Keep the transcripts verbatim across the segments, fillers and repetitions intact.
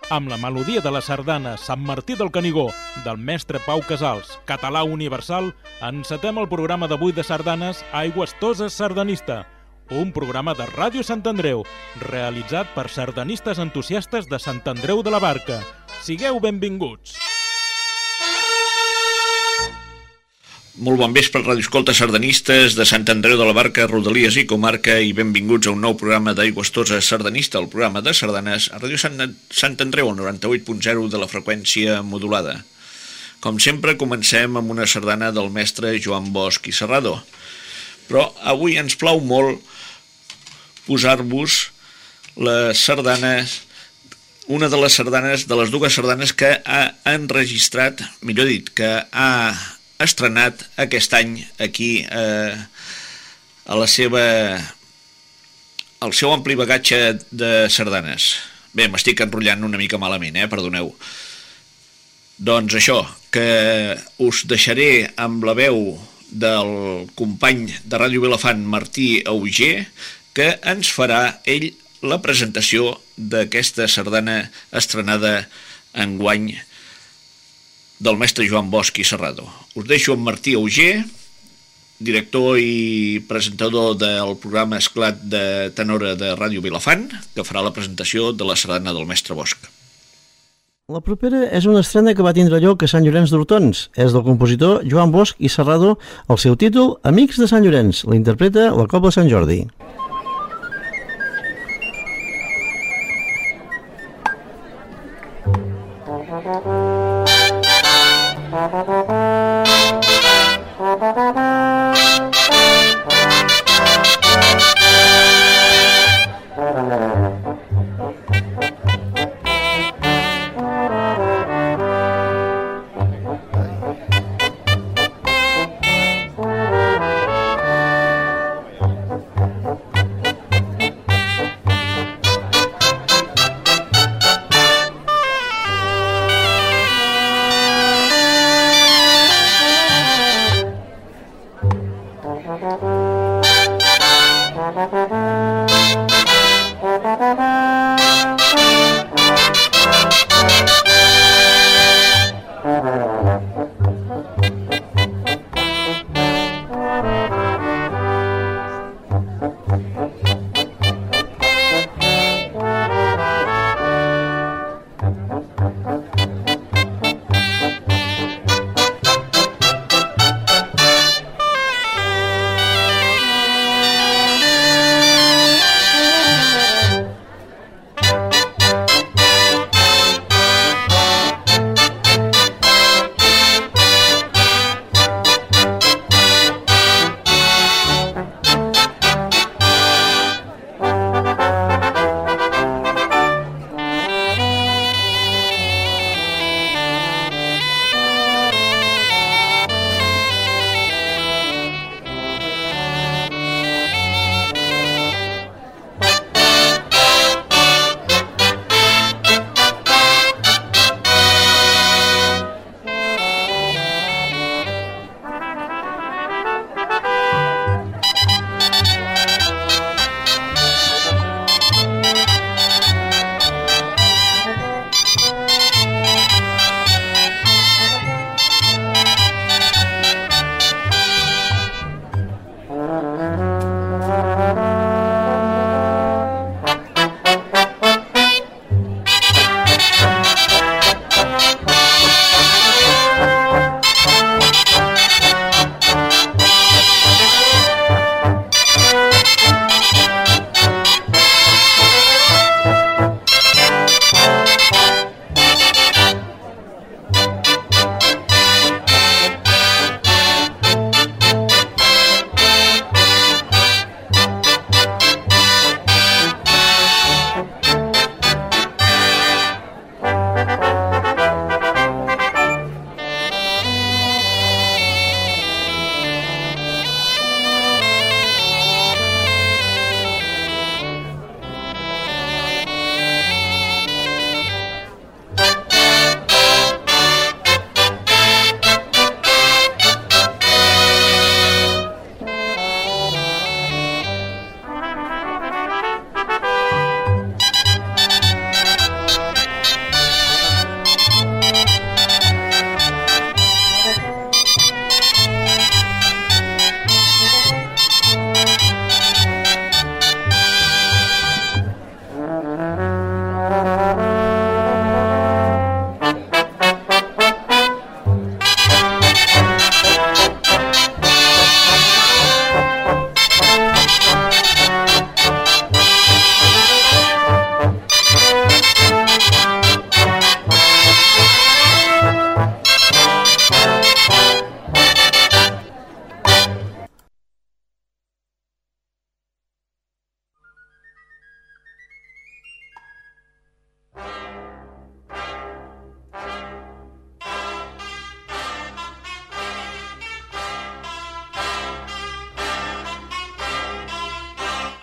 amb la melodia de la sardana Sant Martí del Canigó, del mestre Pau Casals, català universal, encetem el programa d'avui de sardanes Aigües Toses Sardanista, un programa de Ràdio Sant Andreu, realitzat per sardanistes entusiastes de Sant Andreu de la Barca. Sigueu benvinguts! Molt bon vespre, radioescoltes sardanistes de Sant Andreu de la Barca, Rodalies i Comarca, i benvinguts a un nou programa d'Aigües Toses Sardanista, el programa de sardanes a Ràdio Sant, Sant Andreu, al noranta-vuit punt zero de la freqüència modulada. Com sempre, comencem amb una sardana del mestre Joan Bosch i Serrado, però avui ens plau molt posar-vos les sardanes, una de les sardanes, de les dues sardanes que ha enregistrat, millor dit, que ha estrenat aquest any aquí eh, a la seva al seu ampli bagatge de sardanes. Bé, m'estic enrotllant una mica malament, eh? Perdoneu. Doncs això, que us deixaré amb la veu del company de Ràdio Vilafant, Martí Auger, que ens farà ell la presentació d'aquesta sardana estrenada enguany del mestre Joan Bosch i Serrado. Us deixo amb Martí Auger, director i presentador del programa Esclat de Tenora de Ràdio Vilafant, que farà la presentació de la sardana del mestre Bosch. La propera és una estrena que va tindre lloc a Sant Llorenç d'Hortons. És del compositor Joan Bosch i Serrado. El seu títol, Amics de Sant Llorenç. La interpreta la Cobla Sant Jordi.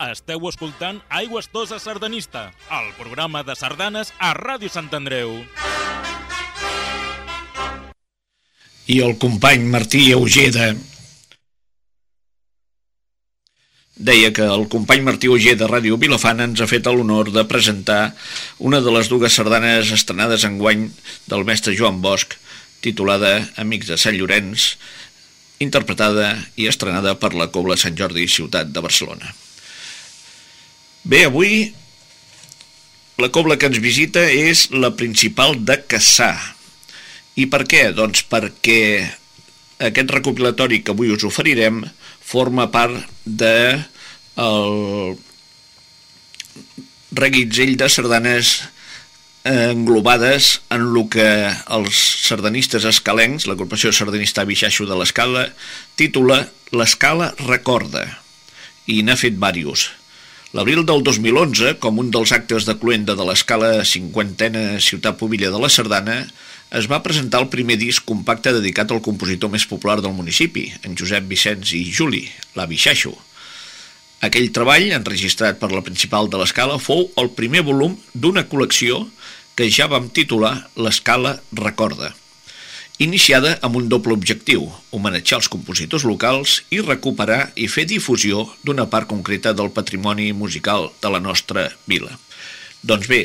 Esteu escoltant Aigües Toses Sardanista, el programa de sardanes a Ràdio Sant Andreu. I el company Martí Auger deia que el company Martí Auger de Ràdio Vilafant ens ha fet l'honor de presentar una de les dues sardanes estrenades enguany del mestre Joan Bosch, titulada Amics de Sant Llorenç, interpretada i estrenada per la Cobla Sant Jordi, ciutat de Barcelona. Bé, avui la cobla que ens visita és la principal de Cassà. I per què? Doncs perquè aquest recopilatori que avui us oferirem forma part de el reguitzell de sardanes englobades en el que els sardanistes escalencs, l'agrupació sardanista Bixaixo de l'Escala, titula L'Escala Recorda, i n'ha fet diversos. L'abril del dos mil onze, com un dels actes de cloenda de l'Escala cinquantena Ciutat Pubilla de la Sardana, es va presentar el primer disc compacte dedicat al compositor més popular del municipi, en Josep Vicenç i Juli, la Bixaixo. Aquell treball, enregistrat per la principal de l'Escala, fou el primer volum d'una col·lecció que ja vam titular L'Escala Recorda, iniciada amb un doble objectiu, homenatjar els compositors locals i recuperar i fer difusió d'una part concreta del patrimoni musical de la nostra vila. Doncs bé,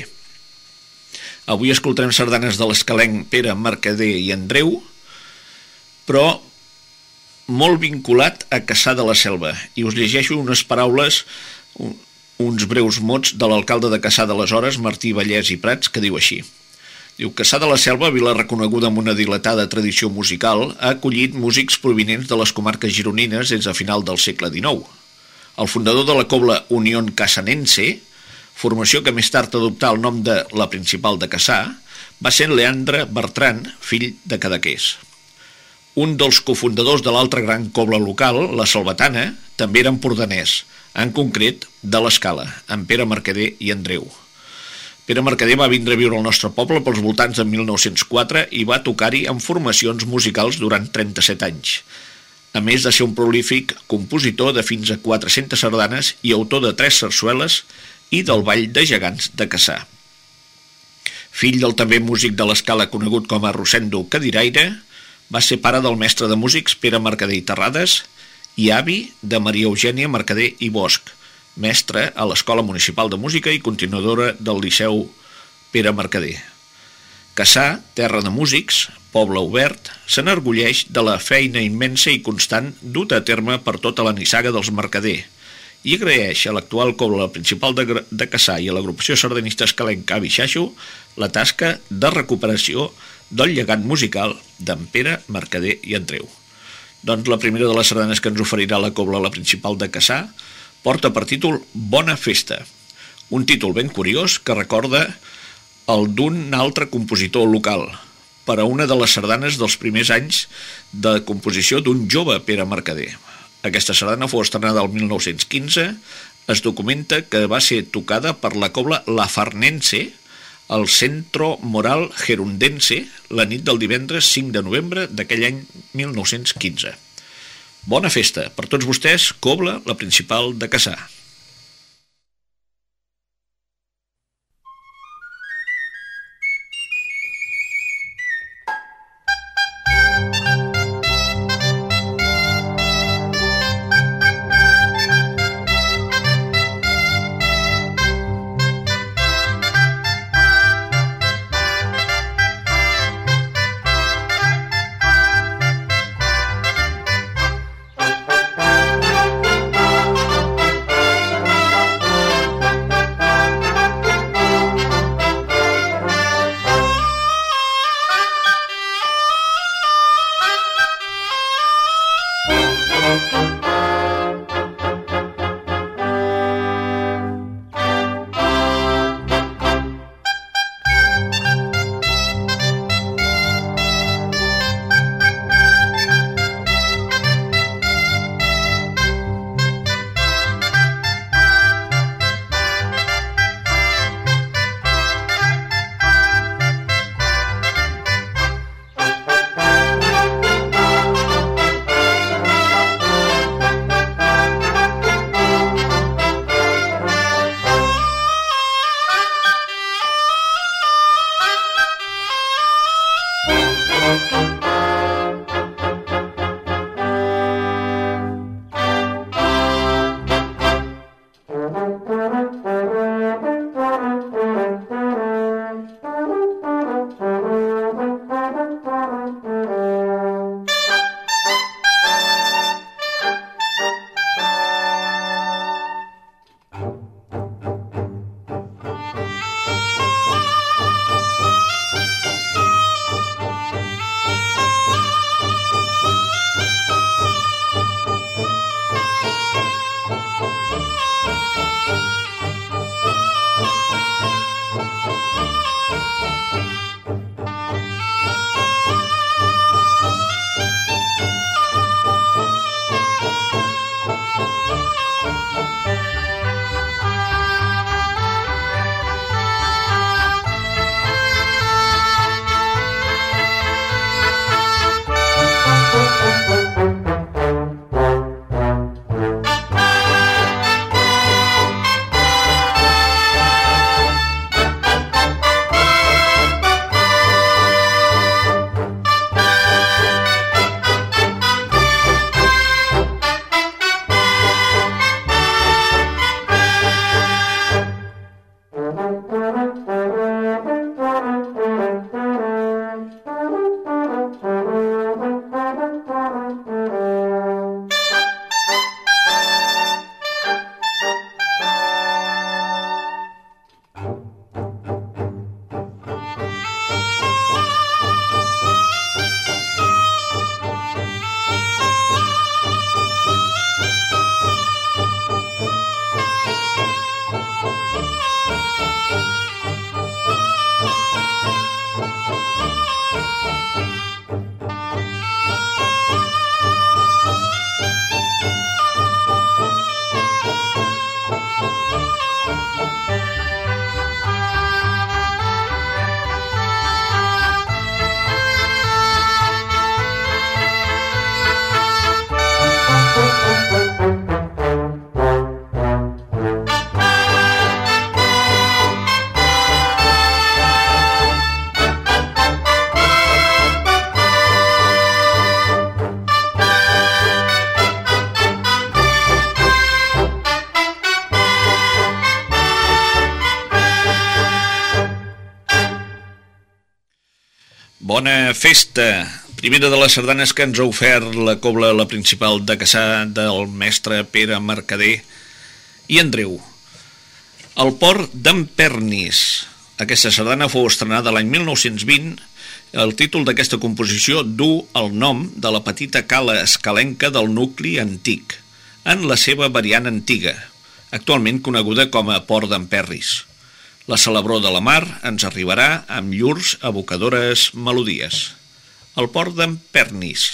avui escoltarem sardanes de l'escalenc Pere Mercader i Andreu, però molt vinculat a Cassà de la Selva, i us llegeixo unes paraules, uns breus mots de l'alcalde de Cassà d'aleshores, Martí Vallès i Prats, que diu així. Diu, Cassà de la Selva, vila reconeguda amb una dilatada tradició musical, ha acollit músics provinents de les comarques gironines des de final del segle dinou. El fundador de la cobla Unió Cassanense, formació que més tard adoptà el nom de la principal de Cassà, va ser Leandre Bertran, fill de Cadaqués. Un dels cofundadors de l'altra gran cobla local, la Salvatana, també era empordanès, en concret de l'Escala, amb Pere Mercader i Andreu. Pere Mercader va vindre a viure al nostre poble pels voltants de mil nou-cents quatre i va tocar-hi en formacions musicals durant trenta-set anys, a més de ser un prolífic compositor de fins a quatre-centes sardanes i autor de tres sarsueles i del Ball de Gegants de Cassà. Fill del també músic de l'Escala conegut com a Rosendo Cadiraire, va ser pare del mestre de músics Pere Mercader i Terrades i avi de Maria Eugènia Mercader i Bosch, mestre a l'Escola Municipal de Música i continuadora del Liceu Pere Mercader. Cassà, terra de músics, poble obert, s'enorgulleix de la feina immensa i constant duta a terme per tota la nissaga dels Mercader i agraeix a l'actual cobla principal de, de Cassà i a l'agrupació sardanista escalenca Bixaixo la tasca de recuperació del llegat musical d'en Pere Mercader i Andreu. Doncs la primera de les sardanes que ens oferirà la cobla la principal de Cassà porta per títol Bona Festa, un títol ben curiós que recorda el d'un altre compositor local, per a una de les sardanes dels primers anys de composició d'un jove Pere Mercader. Aquesta sardana fou estrenada el mil nou-cents quinze, es documenta que va ser tocada per la cobla La Farnense al Centro Moral Gerundense la nit del divendres cinc de novembre d'aquell any mil nou-cents quinze. Bona festa per tots vostès, cobla la principal de Cassà. Bona festa! Primera de les sardanes que ens ha ofert la cobla la principal de Cassà del mestre Pere Mercader i Andreu. El port d'en Pernis. Aquesta sardana fou estrenada l'any mil nou-cents vint. El títol d'aquesta composició du el nom de la petita cala escalenca del nucli antic, en la seva variant antiga, actualment coneguda com a Port d'en Pernis. La celebró de la mar ens arribarà amb llurs evocadores melodies. El Port d'en Pernis.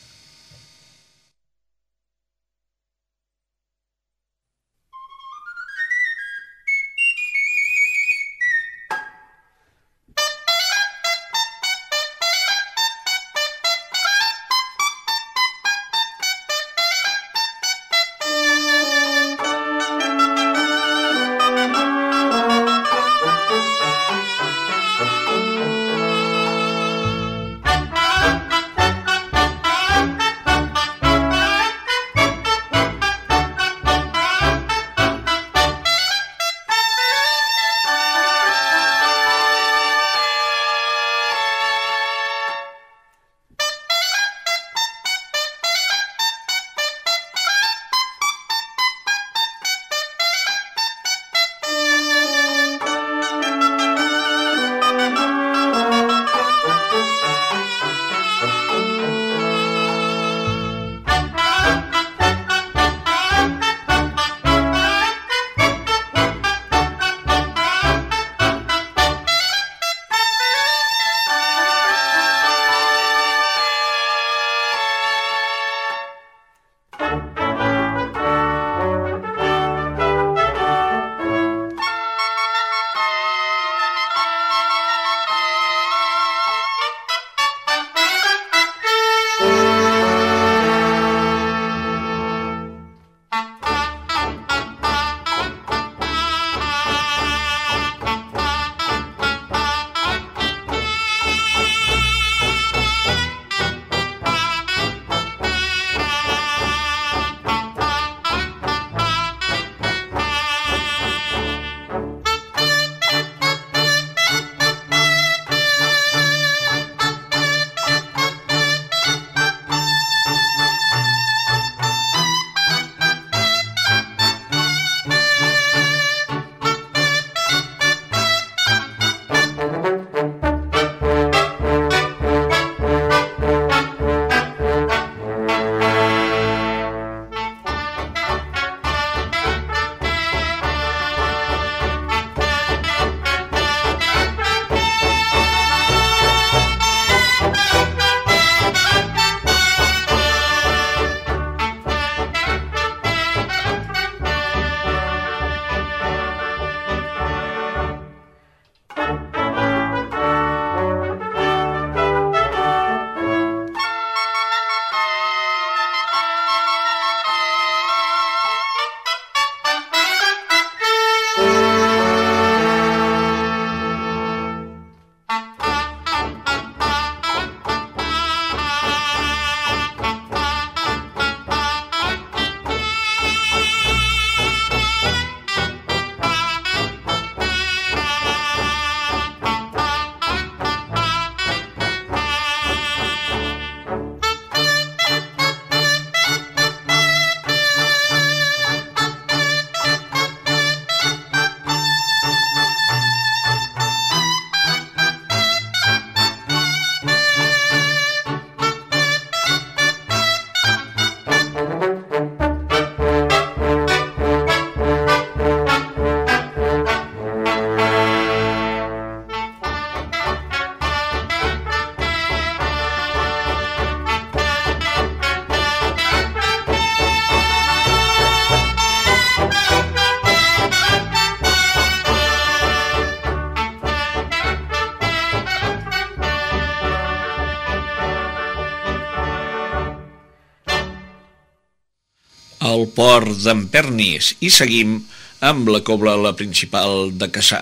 al port d'en Pernis i seguim amb la cobla la principal de Cassà.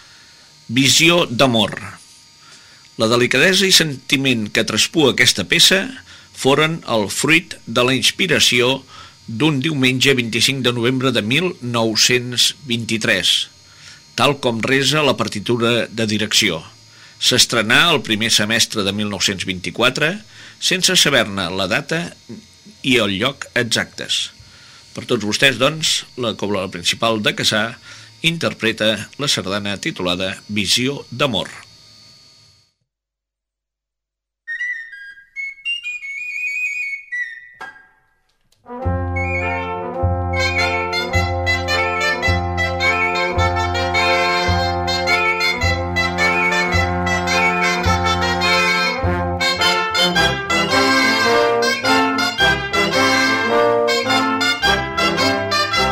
Visió d'amor. La delicadesa i sentiment que traspua aquesta peça foren el fruit de la inspiració d'un diumenge vint-i-cinc de novembre de mil nou-cents vint-i-tres, tal com resa la partitura de direcció. S'estrenà el primer semestre de mil nou-cents vint-i-quatre sense saber-ne la data i el lloc exactes. Per tots vostès, doncs, la Cobla Principal de Cassà interpreta la sardana titulada Visió d'amor.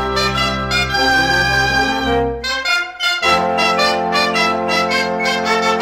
Thank you.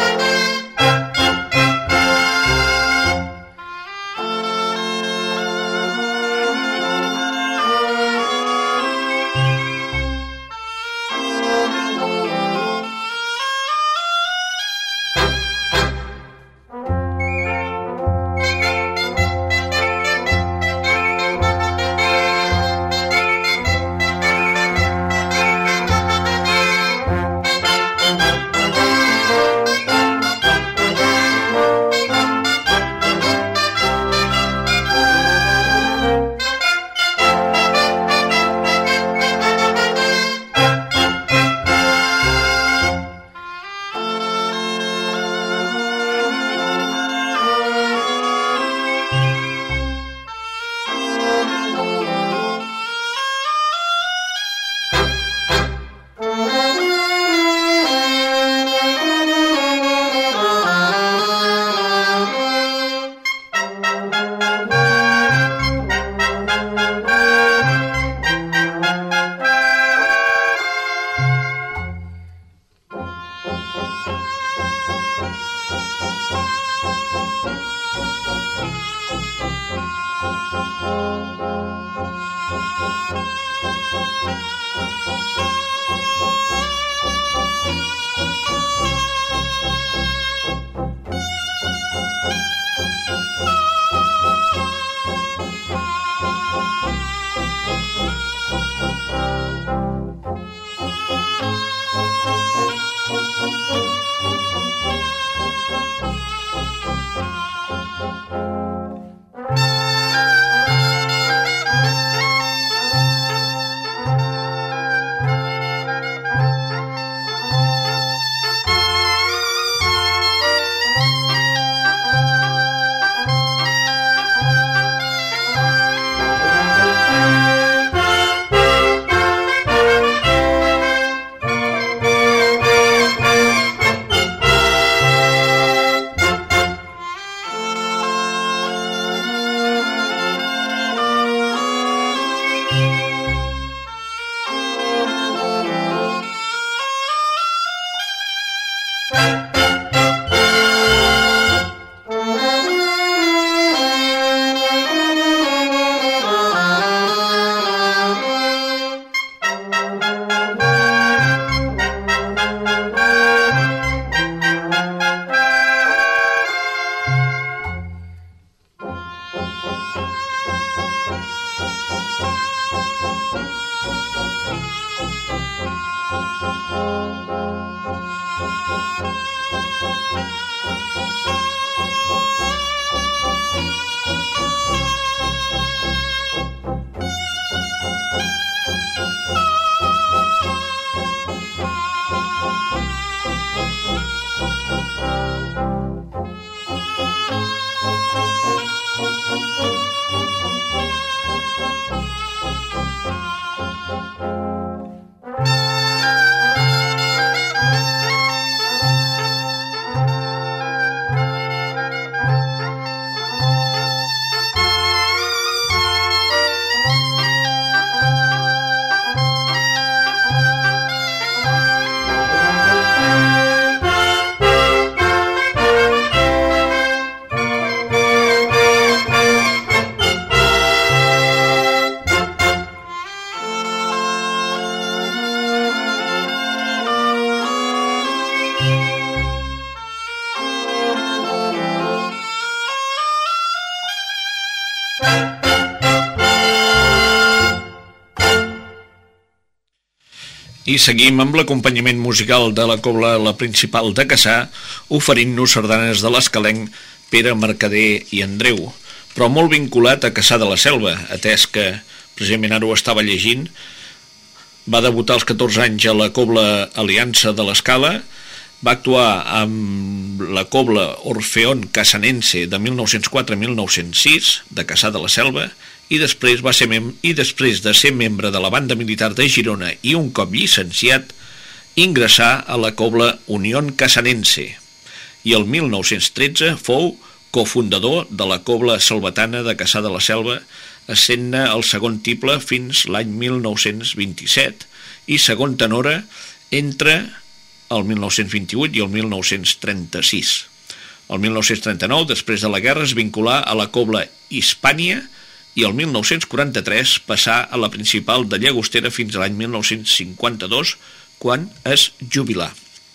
I seguim amb l'acompanyament musical de la cobla La Principal de Cassà, oferint-nos sardanes de l'Escalenc Pere Mercader i Andreu, però molt vinculat a Cassà de la Selva, atès que, precisament ara ho estava llegint, va debutar als catorze anys a la cobla Aliança de l'Escala, va actuar amb la cobla Orfeón Cassanense de mil nou-cents quatre a mil nou-cents sis, de Cassà de la Selva, i després, va ser mem i després de ser membre de la banda militar de Girona i un cop llicenciat, ingressà a la cobla Unión Cassanense, i el mil nou-cents tretze fou cofundador de la cobla salvatana de Cassà de la Selva, essent-ne el segon tible fins l'any mil nou-cents vint-i-set i segon tenora entre el mil nou-cents vint-i-vuit i el mil nou-cents trenta-sis. El mil nou-cents trenta-nou, després de la guerra, es vinculà a la cobla Hispània i el mil nou-cents quaranta-tres passà a la Principal de Llagostera fins a l'any mil nou-cents cinquanta-dos, quan es jubilà.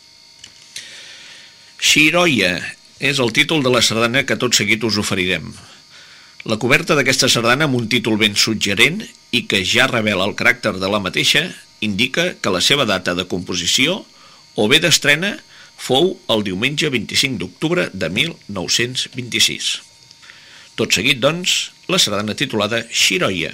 Xiroia és el títol de la sardana que tot seguit us oferirem. La coberta d'aquesta sardana, amb un títol ben suggerent i que ja revela el caràcter de la mateixa, indica que la seva data de composició o bé d'estrena fou el diumenge vint-i-cinc d'octubre de mil nou-cents vint-i-sis. Tot seguit, doncs, la sardana titulada Xiroia.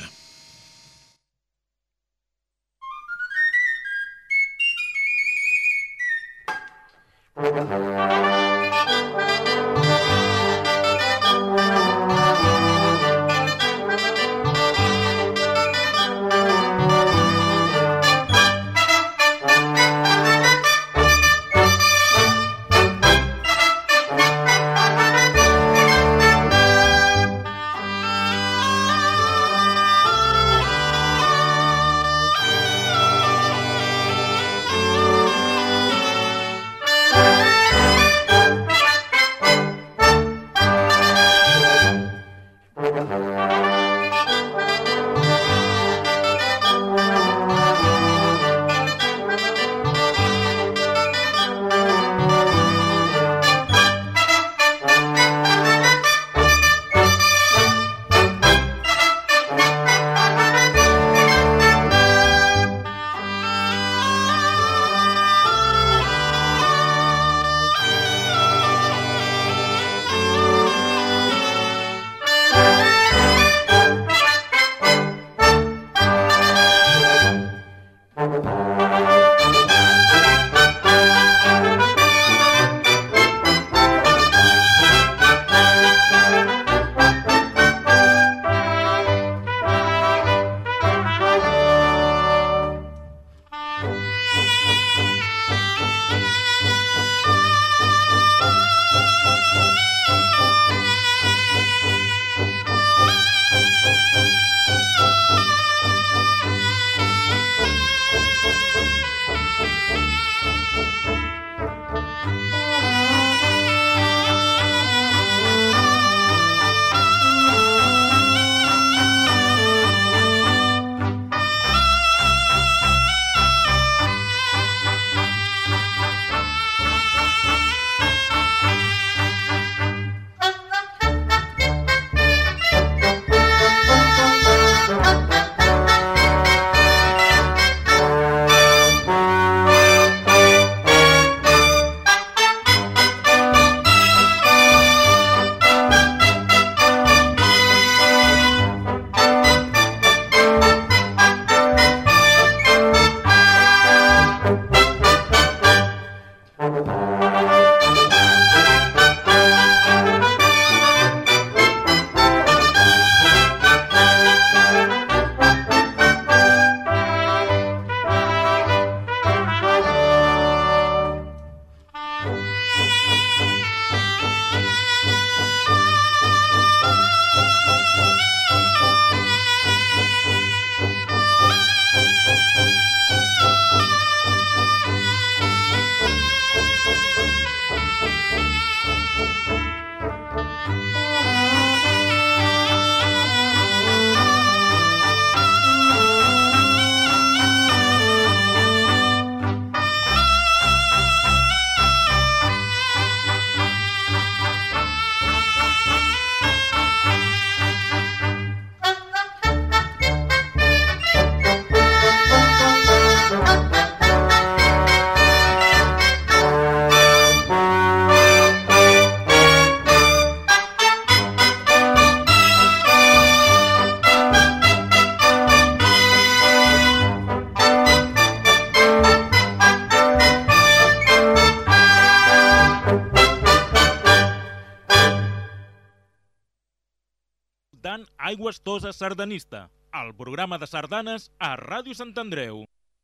Aigües Toses Sardanista, el programa de sardanes a Ràdio Sant Andreu.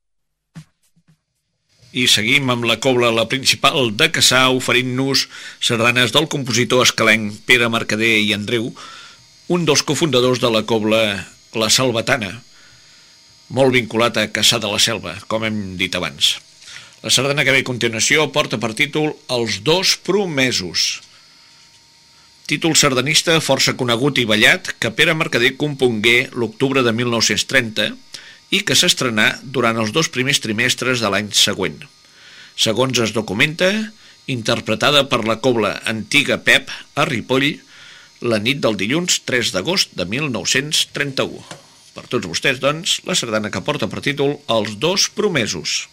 I seguim amb la cobla La Principal de Cassà, oferint-nos sardanes del compositor escalenc Pere Mercader i Andreu, un dels cofundadors de la cobla La Selvatana, molt vinculat a Cassà de la Selva, com hem dit abans. La sardana que ve a continuació porta per títol Els dos promesos. Títol sardanista força conegut i ballat que Pere Mercader compongué l'octubre de mil nou-cents trenta i que s'estrenà durant els dos primers trimestres de l'any següent. Segons es documenta, interpretada per la cobla Antiga Pep a Ripoll la nit del dilluns tres d'agost de mil nou-cents trenta-u. Per tots vostès, doncs, la sardana que porta per títol Els dos promesos.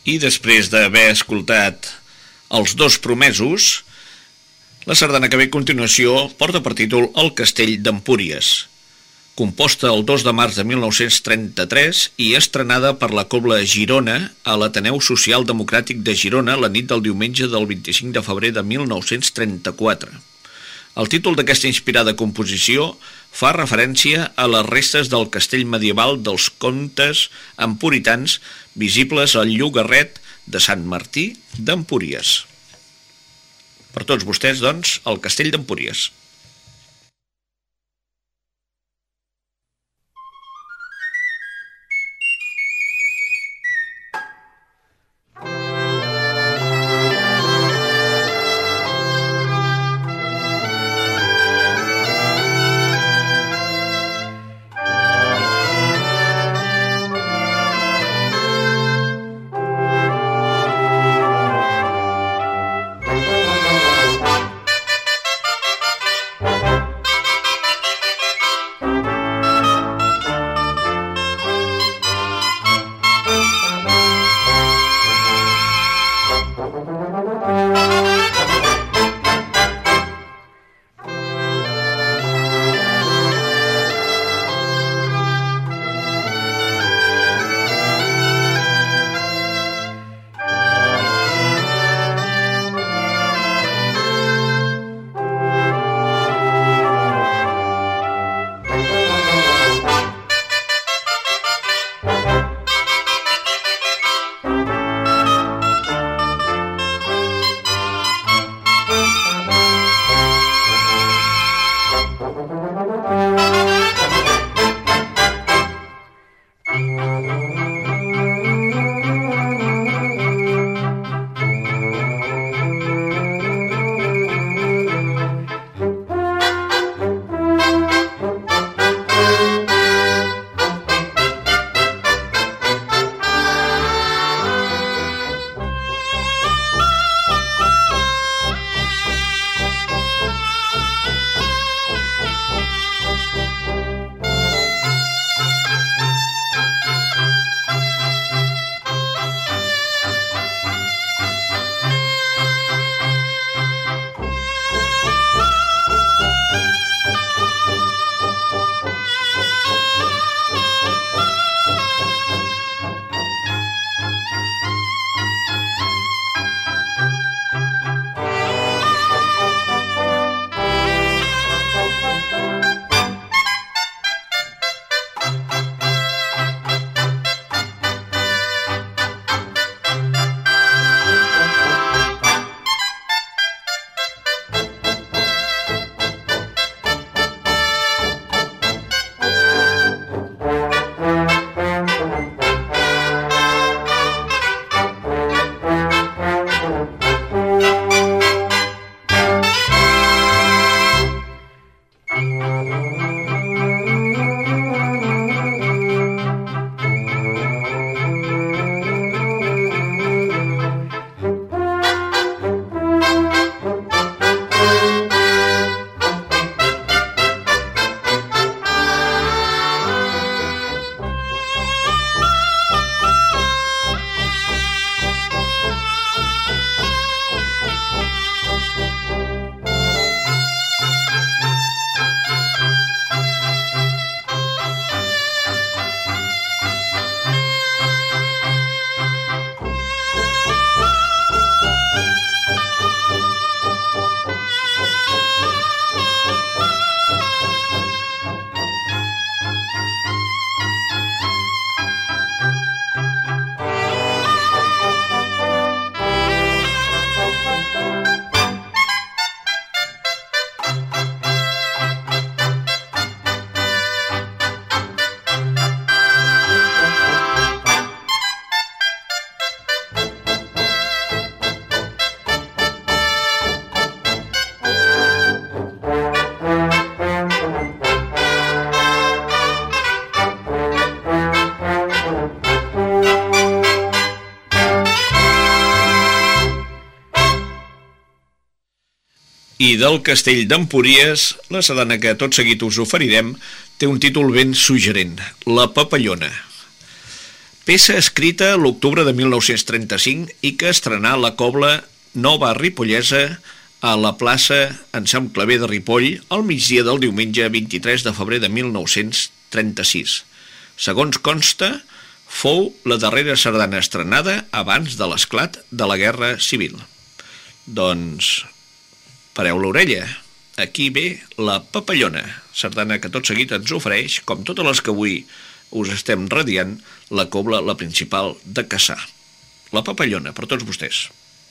I després d'haver escoltat Els dos promesos, la sardana que ve a continuació porta per títol El castell d'Empúries, composta el dos de març de mil nou-cents trenta-tres i estrenada per la Cobla Girona a l'Ateneu Social Democràtic de Girona la nit del diumenge del vint-i-cinc de febrer de mil nou-cents trenta-quatre. El títol d'aquesta inspirada composició fa referència a les restes del castell medieval dels comtes empuritans visibles al llogarret de Sant Martí d'Empúries. Per tots vostès, doncs, el castell d'Empúries. I del castell d'Empúries, la sardana que tot seguit us oferirem té un títol ben suggerent, La Papallona. peça escrita l'octubre de mil nou-cents trenta-cinc i que estrenà la Cobla Nova Ripollesa a la plaça Anselm Clavé de Ripoll al migdia del diumenge vint-i-tres de febrer de mil nou-cents trenta-sis. Segons consta, fou la darrera sardana estrenada abans de l'esclat de la Guerra Civil. Doncs pareu l'orella, aquí ve la Papallona, sardana que tot seguit ens ofereix, com totes les que avui us estem radiant, la Cobla, la principal de Cassà. La Papallona, per tots vostès.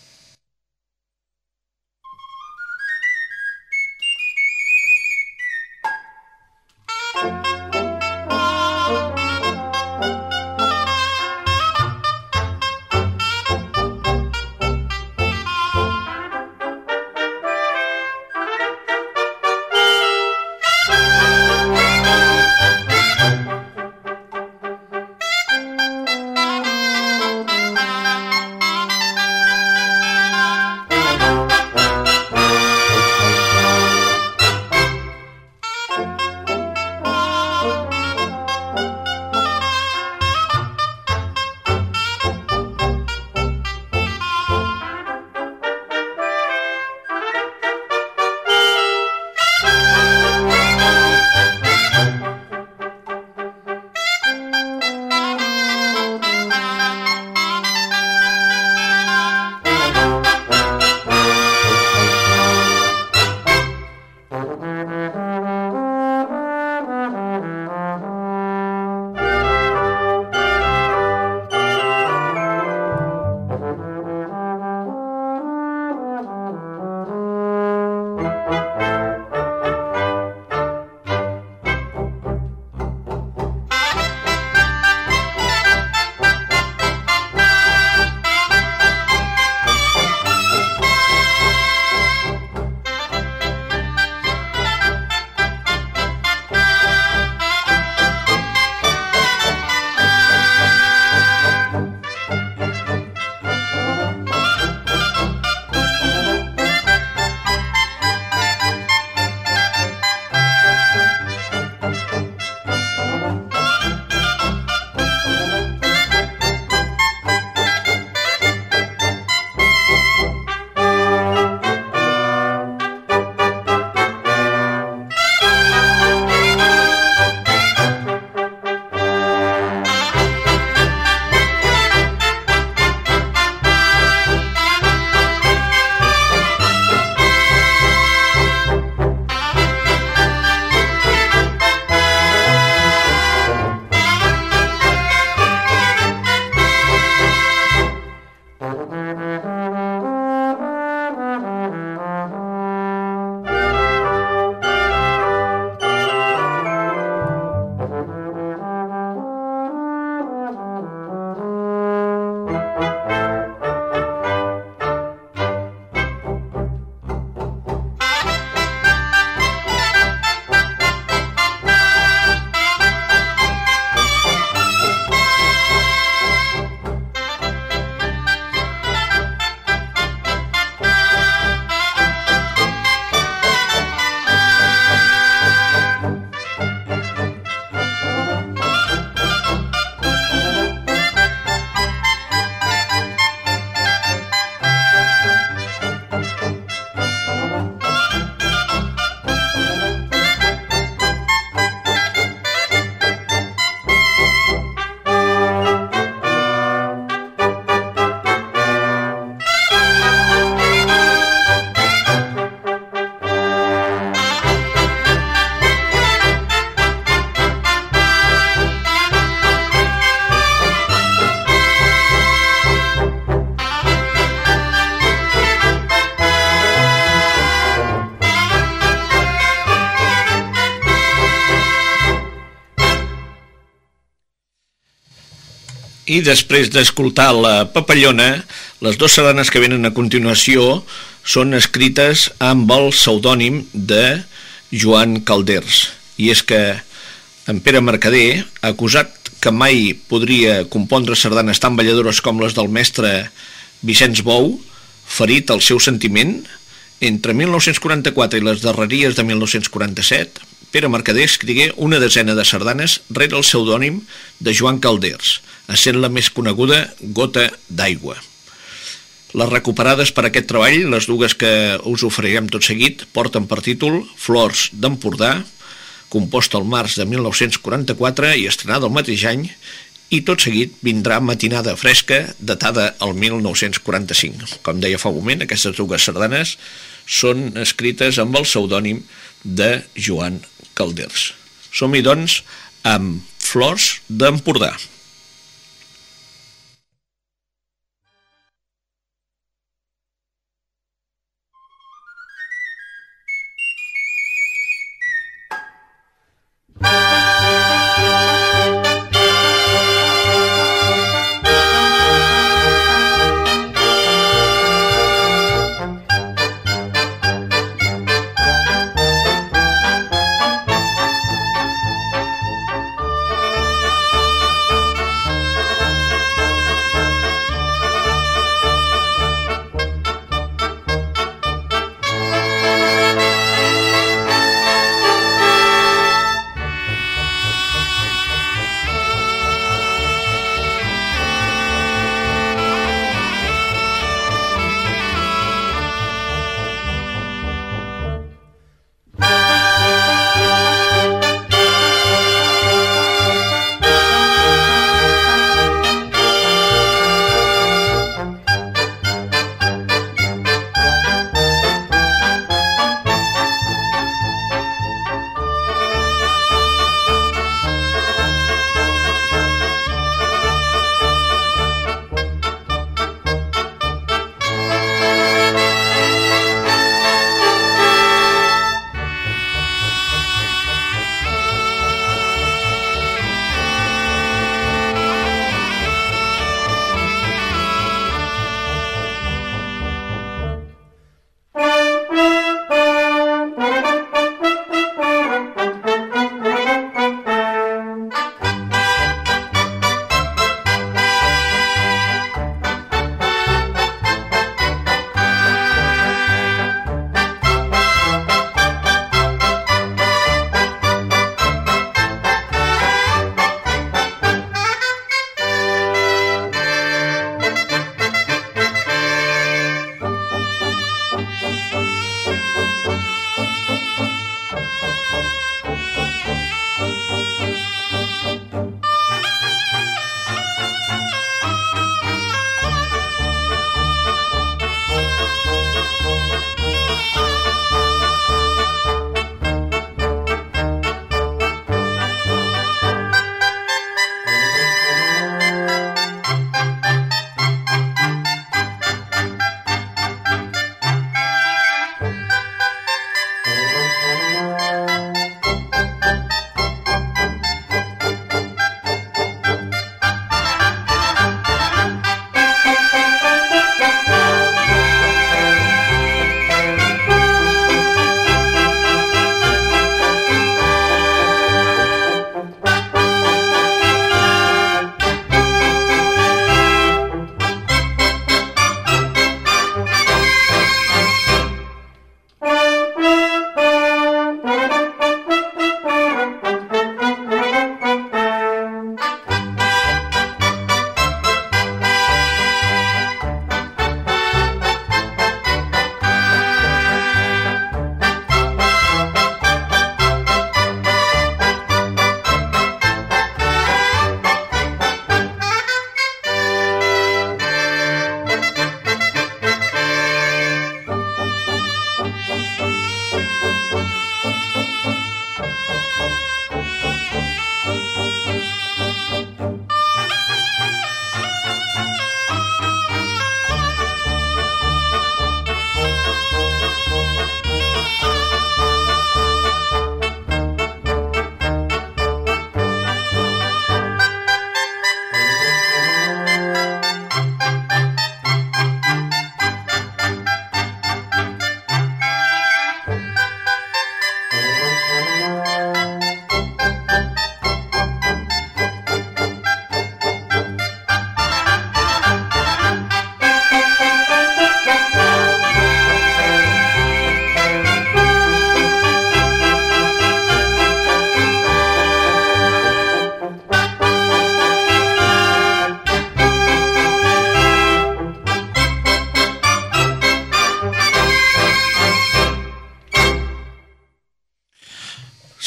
I després d'escoltar la Papallona, les dues sardanes que venen a continuació són escrites amb el pseudònim de Joan Calders. I és que en Pere Mercader, acusat que mai podria compondre sardanes tan balladores com les del mestre Vicenç Bou, ferit el seu sentiment, entre mil nou-cents quaranta-quatre i les darreries de mil nou-cents quaranta-set, Pere Mercader escrigué una desena de sardanes rere el pseudònim de Joan Calders, essent la més coneguda Gota d'aigua. Les recuperades per aquest treball, les dues que us oferirem tot seguit, porten per títol Flors d'Empordà, composta al març de mil nou-cents quaranta-quatre i estrenada el mateix any, i tot seguit vindrà Matinada fresca, datada al mil nou-cents quaranta-cinc. Com deia fa un moment, aquestes dues sardanes són escrites amb el pseudònim de Joan Calders. Som-hi, doncs, amb Flors d'Empordà.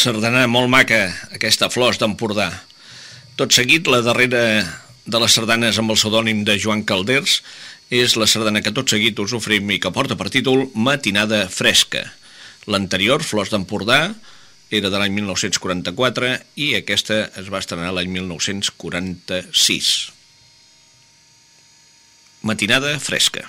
Sardana molt maca, aquesta Flors d'Empordà. Tot seguit, la darrera de les sardanes amb el pseudònim de Joan Calders és la sardana que tot seguit us oferim i que porta per títol Matinada fresca. L'anterior, Flors d'Empordà, era de l'any mil nou-cents quaranta-quatre i aquesta es va estrenar l'any mil nou-cents quaranta-sis. Matinada fresca.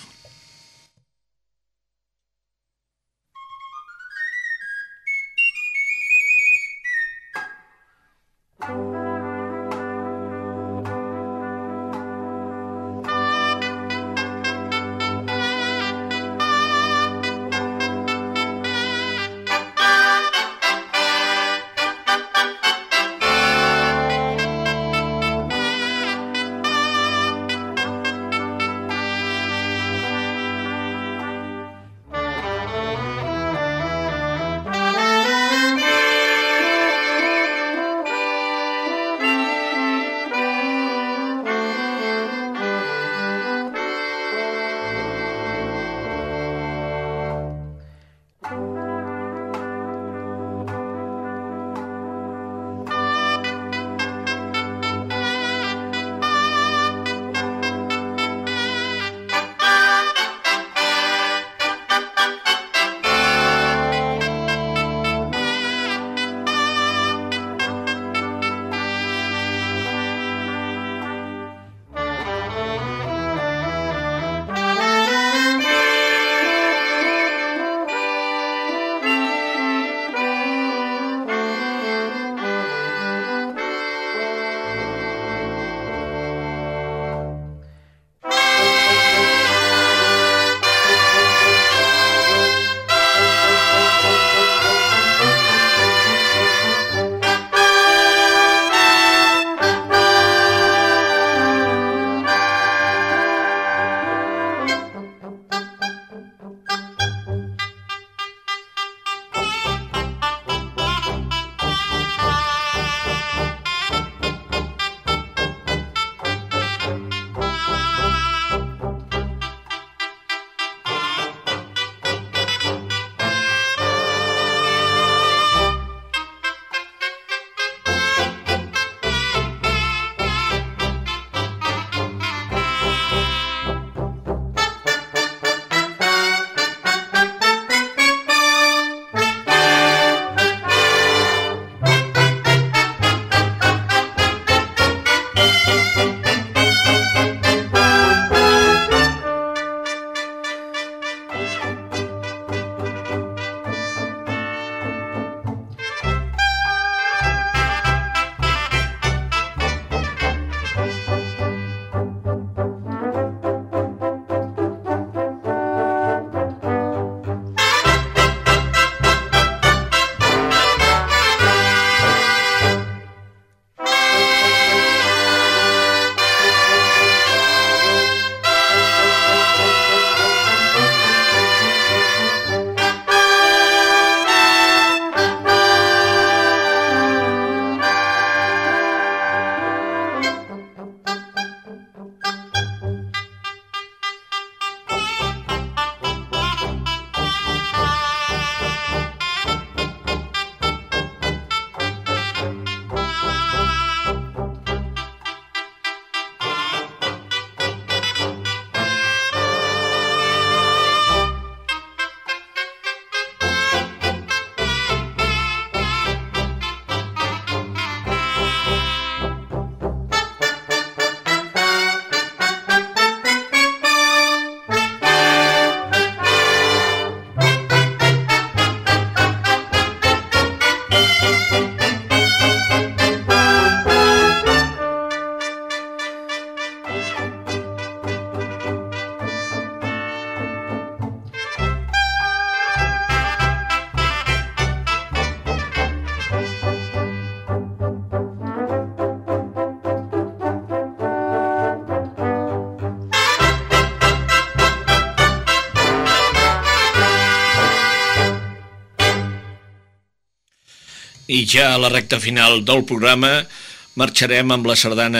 I ja a la recta final del programa marxarem amb la sardana,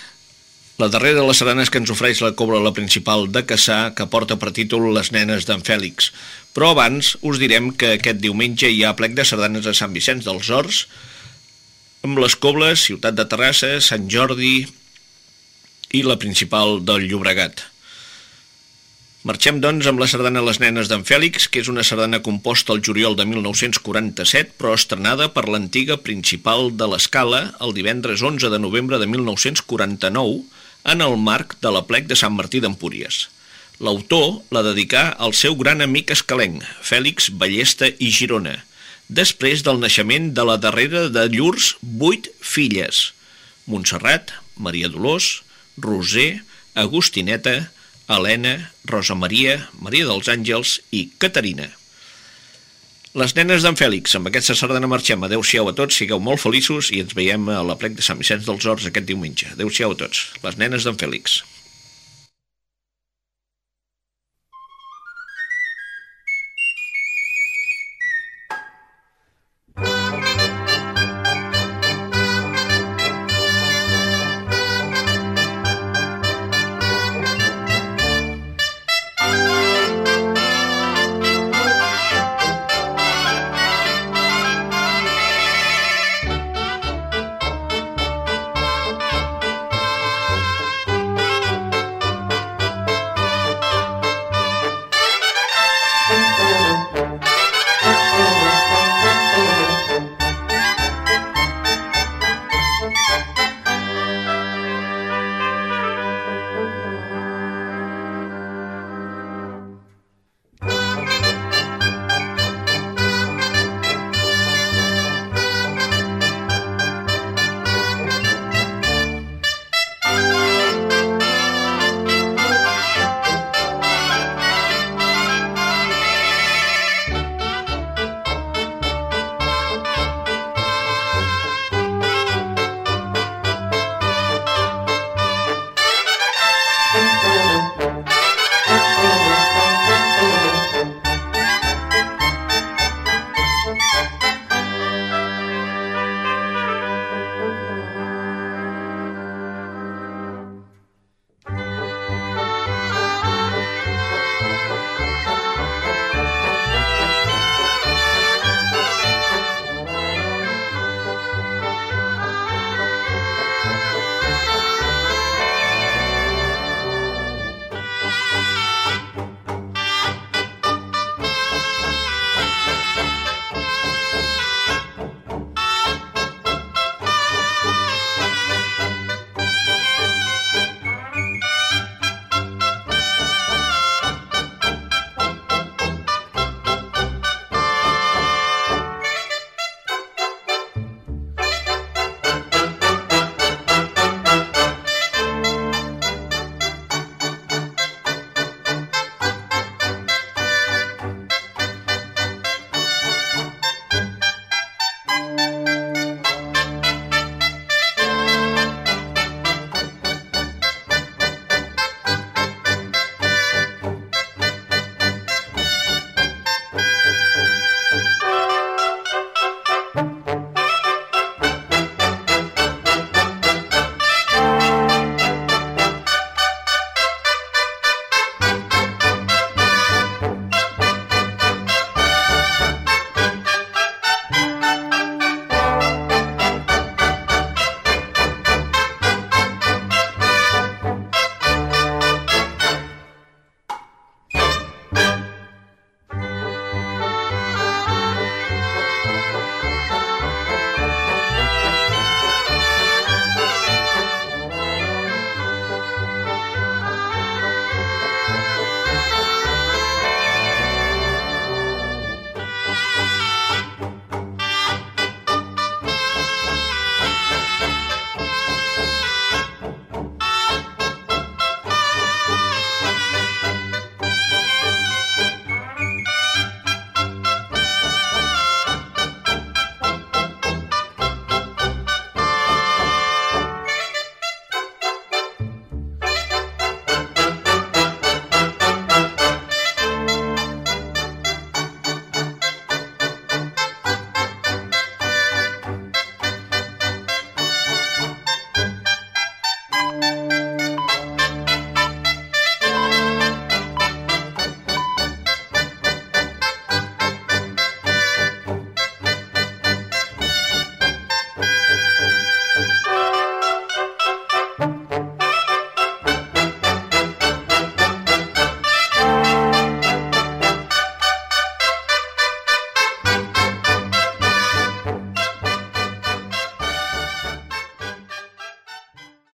la darrera de les sardanes que ens ofereix la Cobla La Principal de Cassà, que porta per títol Les nenes d'en Fèlix. Però abans us direm que aquest diumenge hi ha plec de sardanes a Sant Vicenç dels Horts, amb les cobles Ciutat de Terrassa, Sant Jordi i la principal del Llobregat. Marxem, doncs, amb la sardana Les nenes d'en Fèlix, que és una sardana composta el juliol de mil nou-cents quaranta-set, però estrenada per l'antiga principal de l'Escala el divendres onze de novembre de mil nou-cents quaranta-nou en el marc de l'aplec de Sant Martí d'Empúries. L'autor la dedicà al seu gran amic escalenc, Fèlix Ballesta i Girona, després del naixement de la darrera de llurs vuit filles: Montserrat, Maria Dolors, Roser, Agustineta, Helena, Rosa Maria, Maria dels Àngels i Caterina. Les nenes d'en Fèlix, amb aquesta sardana marxem. Adéu-siau a tots, sigueu molt feliços i ens veiem a l'aplec de Sant Vicenç dels Horts aquest diumenge. Adéu-siau a tots. Les nenes d'en Fèlix.